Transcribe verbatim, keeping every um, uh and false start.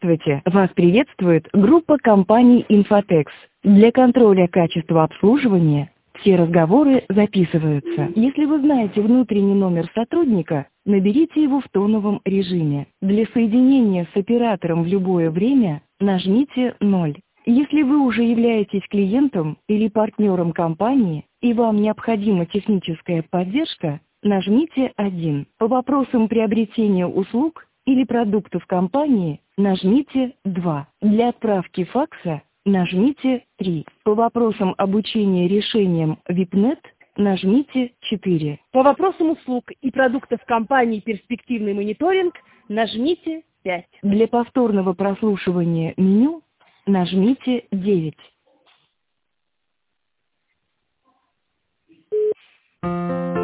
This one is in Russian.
Здравствуйте! Вас приветствует группа компаний «Инфотекс». Для контроля качества обслуживания все разговоры записываются. Если вы знаете внутренний номер сотрудника, наберите его в тоновом режиме. Для соединения с оператором в любое время нажмите ноль. Если вы уже являетесь клиентом или партнером компании и вам необходима техническая поддержка, нажмите один. По вопросам приобретения услуг или продуктов компании нажмите два. Для отправки факса нажмите три. По вопросам обучения решениям випнет нажмите четыре. По вопросам услуг и продуктов компании «Перспективный мониторинг» нажмите пять. Для повторного прослушивания меню нажмите девять.